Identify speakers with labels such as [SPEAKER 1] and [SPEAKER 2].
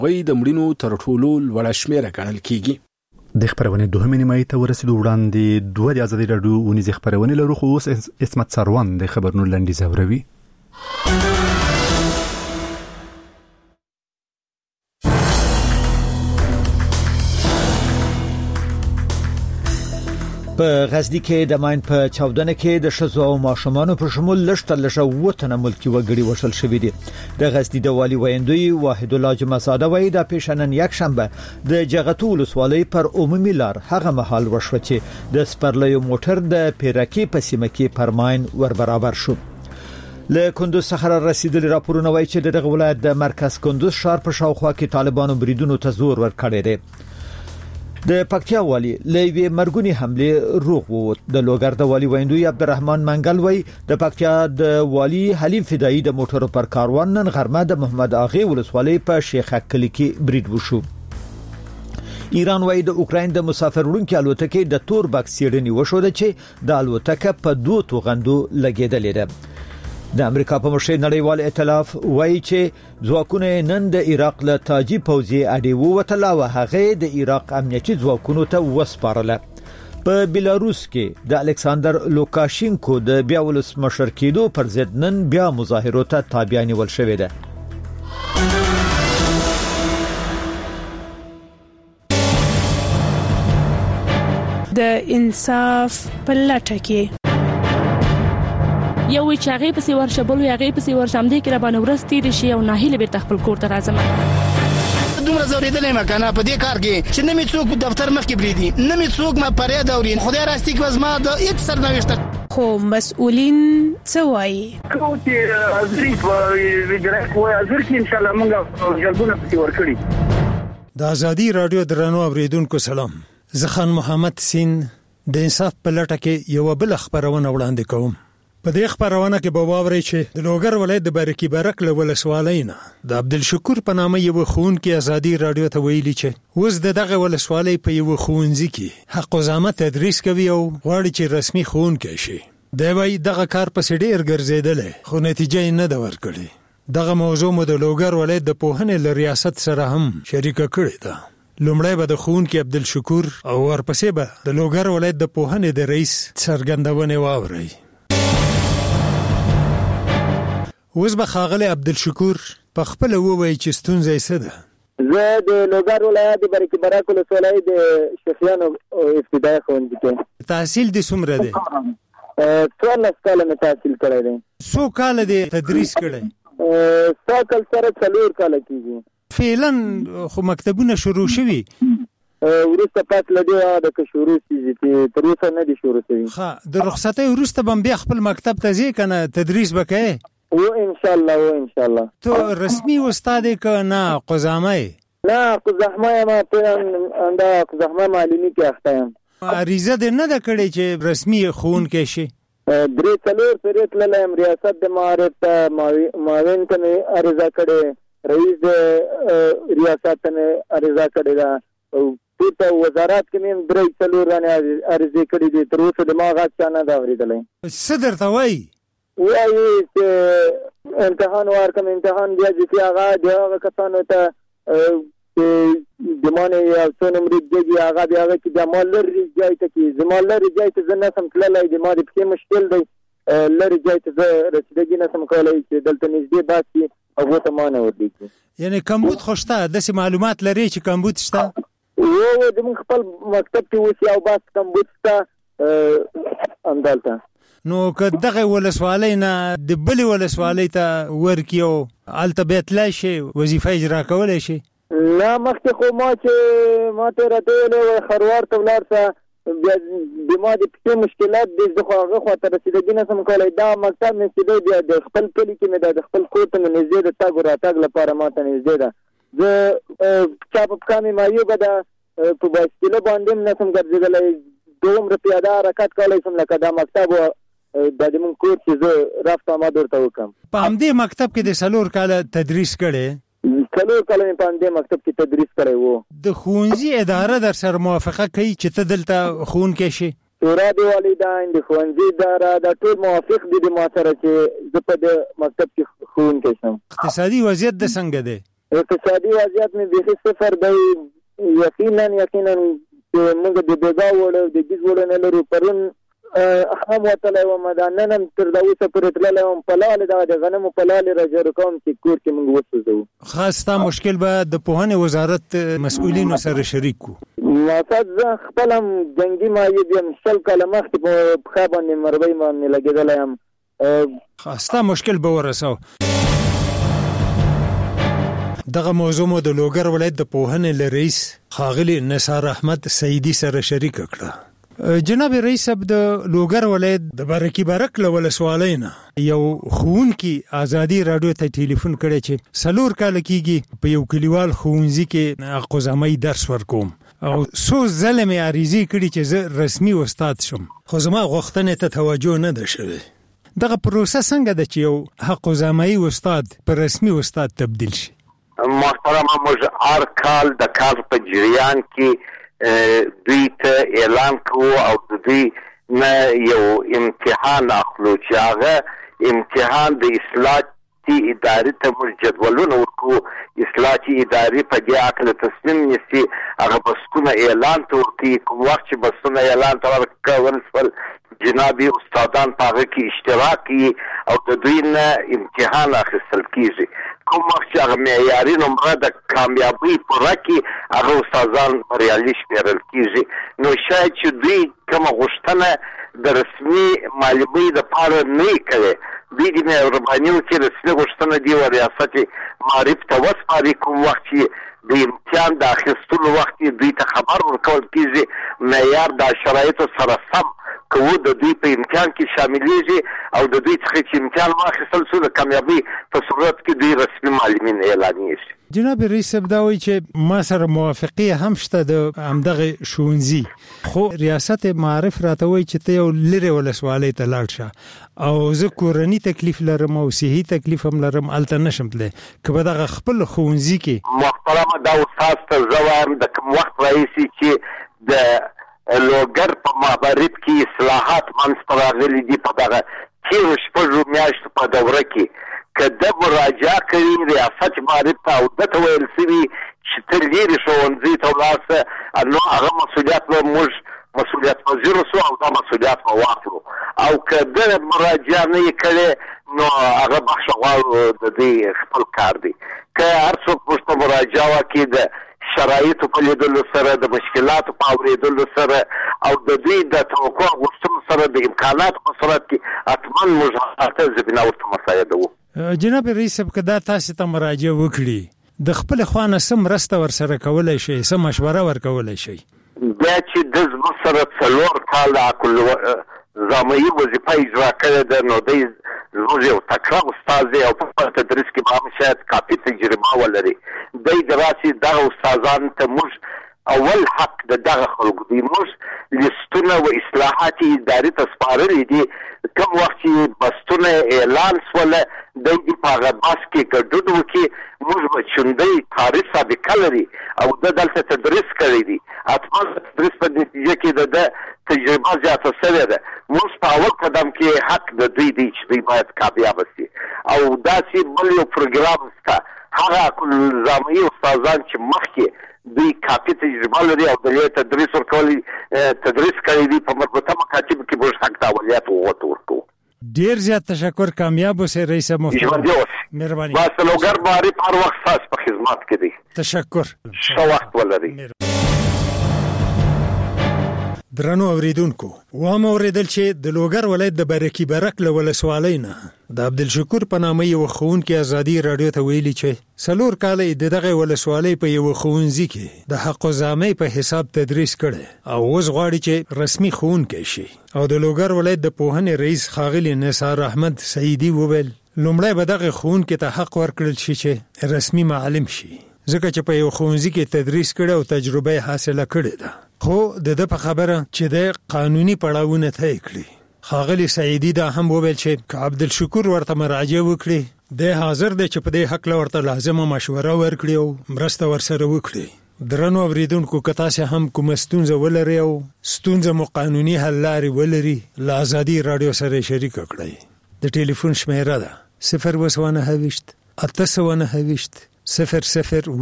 [SPEAKER 1] وای د مړینو تر ټولو لوړ شمیره ګڼل کیږي.
[SPEAKER 2] د خبرونه دوه نیمه ته ورسېدو وړاندې دوه د ازادي راډیو ونیز خبرونه لرو خو اوس اسمت سروان د خبرونو لنډیز اوروي.
[SPEAKER 3] په غزنی کې د ماین په چاودنه کې د شزو او ماشومانو په شمول لشتلشه وطن ملکی وګړي وشل شوې دي. د غزنی د والی ویندوی واحد الله جمعزاده وای د پیشنن یک شنبه د جغتو ولسوالۍ پر عمومي لار هغه محل وشو چې د سپرلیو موټر د پیرکی په سیمه کې پر ماین ور برابر شو. له کندوز څخه رسیدلي راپورونه وایي چې دغه ولایت د مرکز کندوز ښار په شاوخوا کې طالبانو بریدونو ته زور ورکړی دی. د پکتیا والی لوی مرګونی حمله روغ وو. د لوګر د والی ویندوی عبدالرحمن منګل وای د پکتیا د والی حلیم فدایی د موټرو پر کاروان نن غرمه د محمد اغه ولسوالۍ په شیخ کلی کې برید وشو. ایران وای د اوکراین د مسافر وړونکو الوتکې د تور بکس سیډنی وشو چې د الوتکه په دوه توغندو لګیدلې ده. د امریکا په مشر نړیوال ائتلاف وایي چې ځواکونه نن د عراق له تاجی پوځي اډې ووتله او هغه د عراق امنیتي ځواکونو ته وسپارله. په بیلاروس کې د الکساندر لوکاشینکو د بیا ولسمشر کېدو پر ضد نن بیا مظاهرو ته تابع نیول شوې ده.
[SPEAKER 4] د انصاف په لټه کې
[SPEAKER 5] یو چاغې پسې ورشبل یو هغه پسې ورشم دي کې را باندې ورستې شي او ناهیله به تخپل کور ته راځم.
[SPEAKER 6] دومره زوریدلې مکانه په دې کار کې چې نمی څوک دفتر مخ کې بریدي نمی څوک ما پرې دورین خدای راستي کې وزما د هیڅ سرنوشت
[SPEAKER 4] خو مسؤلین څه وایي
[SPEAKER 7] کوم چې ازري ویډرا کوه ازر کې ان شاء الله موږ جلبونه پسې ورکړي.
[SPEAKER 8] د ازادي رادیو درنو اوریدونکو سلام. زخان محمد سین د انصاف په لټه کې یو بل خبرونه وړاندې کوم. په دې خبرونه کې به واورئ چې د لوګر ولایت د برکی برک له ولسوالۍ نه د عبدالشکور په نامه یو ښوونکی ازادي رادیو ته ویلي چې اوس دغه ولسوالۍ په یو ښوونځي کې حق وزامه تدریس کوي او غواړي چې رسمي ښوونکی شي. دی وايي دغه کار پسې ډېر ګرځېدلی خو نتیجه یې نه ده ورکړې. دغه موضوع مو د لوګر ولایت د پوهنې له ریاست سره هم شریکه کړې ده. لومړی به د ښوونکي عبدالشکور او ورپسې به د لوګر ولایت د پوهنې د رئیس څرګندونې واورئ. اوس به ښاغلی عبدالشکور په خپله ووایي چې ستونزه یې څه ده.
[SPEAKER 7] زه د لوګر ولایت د برکی برک ولسوالۍ د شیخیانو ابتدایي ښوونځي کې.
[SPEAKER 8] تحصیل دې څومره دی؟
[SPEAKER 7] 14 کاله مې تحصیل کړی دی.
[SPEAKER 8] څو کاله دې تدریس کړی؟
[SPEAKER 7] ساکل سره 4 کاله کېږي.
[SPEAKER 8] فعلا خو مکتبونه شروع شوي
[SPEAKER 7] وروسته پات لدی د شروع شي چې تر اوسه نه دي شروع شوي.
[SPEAKER 8] ښه د رخصتۍ وروسته به بیا خپل مکتب ته ځې کنه تدریس به کوې؟
[SPEAKER 7] و ان شاء الله
[SPEAKER 8] تو رسمي استاد که نه قزامه؟
[SPEAKER 7] نه قزحمه ما انده قزحمه معلومی کې اخته یم.
[SPEAKER 8] عریضه دې نه ده کړې چې رسمي ښوونکی شي؟
[SPEAKER 7] 3 پریت لایم ریاست د معارف ته معاون ته عریضه کړې رئیس د ریاست ته عریضه کړې ده او ته وزارت کې مې 3 غانې عریضه کړې دي تر اوسه د ما غاښ نه دا اورېدلې.
[SPEAKER 8] څه درته وایي؟
[SPEAKER 7] وایي چې امتحان ورکم امتحان بیا چې هغه د کسانو ته د مانه یو څو نمبر دیږي هغه بیا چې د مال لري ځای ته کې زمال لري ځای ته زنه سم تللای د ما د پکې مشکل دی لري ځای ته رسیدګي نه سم کولای چې دلته نږدې باسي هغه ته مانه وردي.
[SPEAKER 8] یعنی کمبود خوشته د معلومات لري چې کمبود شته؟
[SPEAKER 7] و د من خپل مکتب کې وسی او باس کمبود شته اندالته.
[SPEAKER 8] نو که دغه ولسوالۍ نه د بلې ولسوالۍ ته ورکیو هلته بیا تللی شي وظیفه اجرا کولی شي؟
[SPEAKER 7] نه مخکې خو ما ته راته ویلې خروار ته ولاړ شه بیا د ما د پښې مشکلات دي زه خو هغه خواته رسېدګي نه سم کولی. دا مکتب مې چې دی بیا د خپل کلي کې مې د خپل کور ته مې نږدې د تګ راتګ لپاره ما ته نږدې ده. زه چا په پښه مې مایوبه ده په بایسکله باندې هم نه سم ګرځېدلی دومره پیاده حرکت کولی سم لکه دا مکتب دا د مونږ کور چې زه رفت آمد ورته وکړم.
[SPEAKER 8] په همدې مکتب کې د 4 کاله تدریس کړی؟
[SPEAKER 7] 4 کاله مې په همدې مکتب کې تدریس کړی و.
[SPEAKER 8] د ښوونځي اداره در سره موافقه کوي چې ته دلته ښوونکی شي؟
[SPEAKER 7] شورا د والدین د ښوونځي اداره دا ټول موافق دي د ما سره چې زه په دې مکتب کې ښوونکی شم.
[SPEAKER 8] اقتصادي وضعیت د څنګه دی؟
[SPEAKER 7] اقتصادي وضعیت مې بیخي صفر دی. یقینا موږ د بیګا وړو د جیز وړو نه لرو. پرون هم وتلی وم دا نن هم تر دا اوسه پورې تللی وم په لالې دغه د غنمو په لالې راجارو کوم چې کور کې موږ وسوځوو.
[SPEAKER 8] خاص ستا مشکل به د پوهنې وزارت مسؤلینو سره شریک کو.
[SPEAKER 7] ناسد زه خپل هم جنګي معیب یم. 100 کاله مخکې په پښه باندې مربۍ باندې لګېدلی یم.
[SPEAKER 8] ستا مشکل به ورسو. دغه موضوع مو د لوګر ولایت د پوهنې له رئیس ښاغلي نثار احمد سعیدي سره شریک کړه. جناب رئیس صاحب د لوګر ولایت د بارکی برک له ولسوالۍ نه یو ښوونکي ازادي راډیو ته ټلیفون کړی چې 4 کال کېږي په یو کلیوال ښوونځي کې حقوقزامۍ درس ورکوم او څو ځله مې عریضې کړي چې زه رسمي استاد شم خو زما غوښتنې ته توجه نه ده شوې. دغه پروسه څنګه ده چې یو حقوقزامۍ استاد په رسمي استاد تبدیل شي؟
[SPEAKER 9] محترمه موږ هر کال د کال په جریان کې دوی ته اعلان کوو او دوی نه یو امتحان اخلو چې هغه امتحان د اصلاحي ادارې ته موږ جدولونه ورکوو. اصلاحي ادارې په دې اړه تصمیم نیسي. هغه بسونه اعلان ته ورکوي. کوم وخت چې بسونه اعلان ته ورکول شول جنابي استادان په هغه کې اشتراک کوي او د دوی نه امتحان اخیستل کېږي. کوم وخت چې هغه معیاري نمره د کامیابۍ پوره کړي هغه استادان بریالي شمېرل کېږي. نو شاید چې دوی کومه غوښتنه د رسمي معلمۍ دپاره نه یې کړې. دوی د مهرباني وکړي رسمي غوښتنه دې و ریاست معارف ته وسپاري. کوم وخت چې د امتحان د اخیستلو وخت دوی ته خبر ورکول کېږي معیار د شرایطو سره سم کوو د دوی په امتحان کې شاملېږي او د دوی څخه چې امتحان واخیستل شو د کامیابۍ په صورت کې دوی رسمي معلمین اعلانېږي.
[SPEAKER 8] جناب رئیس صاحب دا وایي چې ما سره موافقې هم شته د همدغه ښوونځي خو ریاست معارف راته وایي چې ته یو لرې ولسوالۍ ته لاړ شه او زه کورني تکلیف لرم او صحي تکلیف هم لرم هلته نشم تللی. که به دغه خپل ښوونځي کې
[SPEAKER 9] محترمه دا استاد ته زه وایم د کوم وخت راهیسې چې د لوګر په معبرب کې اصلاحات منځته راغلي دي په دغه تېرو 6 میاشتو په دوره کې که ده مراجعه کوي ریاست معارف ته او ده ته ویل شوي چې ته لرې ښوونځي ته ولاړ شه نو هغه مسؤلیت به موږ مسؤلیت پذیر شو او دا مسؤلیت به واخلو او که ده مراجعه نه یې کړې نو هغه بخښه غواړو د دوی خپل کار دی. که هر څوک موږ ته مراجعه وکړي د شرایطو په لیدلو سره د مشکلاتو په اورېدلو سره او د دوی د توقع غوښتنو سره د امکاناتو په صورت کې حتما موږ هغه زمینه ورته مساعدوو.
[SPEAKER 8] جناب رئیس صاحب که دا تاسې ته مراجعه وکړي د خپل خوا نه څه مرسته ورسره کولی شئ څه مشوره ورکولی شئ؟
[SPEAKER 9] بیا چې د زموږ سره 4 کاله حقوقزامۍ وظیفه اجرا کړې ده نو دی زموږ یو تکړه استاد دی او په تدریس کې به هم شاید کافي تجربه ولري. دی د راسې دغه استادانو ته موږ اول حق د دغه خلکو دی. موږ لیستونه و اصلاحاتي ادارې ته سپارلي دي. کوم وخت چې بستونه اعلان شوله دی دې په هغه بس کې ګډون وکړي. موږ به چوندۍ تاریخ سابقه لري او ده دلته تدریس کړی دی. حتما د تدریس په نتیجه کې د ده تجربه زیاته شوې ده. موږ په اول قدم کې حق د دوی دی چې دوی باید کامیابه شي او داسې بل یو پروګرام شته هغه حقوقزامۍ استادان چې مخکې دوی کافي تجربه لري او د تدریس کړی دي په مربوطه مکاتبو کې موږ حق د اوليات ورکوو.
[SPEAKER 8] ډیر زیات تشکر. کامیاب اوسئ رئیس محترم. مهرباني.
[SPEAKER 9] بس لوګر معارف هر وخت ستاسو په خدمت کې دی.
[SPEAKER 8] تشکر.
[SPEAKER 9] ښه وخت ولرئ.
[SPEAKER 8] درنو اوریدونکو وامه اوریدل چې د لوګر ولایت د بارکی برک له ولسوالۍ نه د عبدالشکور په نامه یو ښوونکی ازادي راډیو ته ویلي چې 4 کاله د دغه ولسوالۍ په یو ښوونځي کې د حقوقزامۍ په حساب تدریس کړي او اوس غواړي چې رسمي ښوونکی شي او د لوګر ولایت د پوهنې رئیس ښاغلي نثار احمد سعیدي وویل لومړی به دغه ښوونکي ته حق ورکړل شي چې رسمي معلم شي ځکه چې په یو ښوونځي کې تدریس کړي او تجربه حاصله کړې ده. خو د په خبره چې د قانوني پړاوونه طی کړي. ښاغلي سعیدي دا هم وویل چې که عبدالشکور ورته مراجعه وکړي دی حاضر دی چې په دې حق ورته لازمه مشوره ورکړي او مرسته ورسره وکړي. درنو اوریدونکو که تاسو هم کوم ستونزه ولرئ او ستونزه مو قانوني حل لارې ولري له ازادي راډیو سره شریک کړئ. د ټلیفون شمیره ده 029 829 00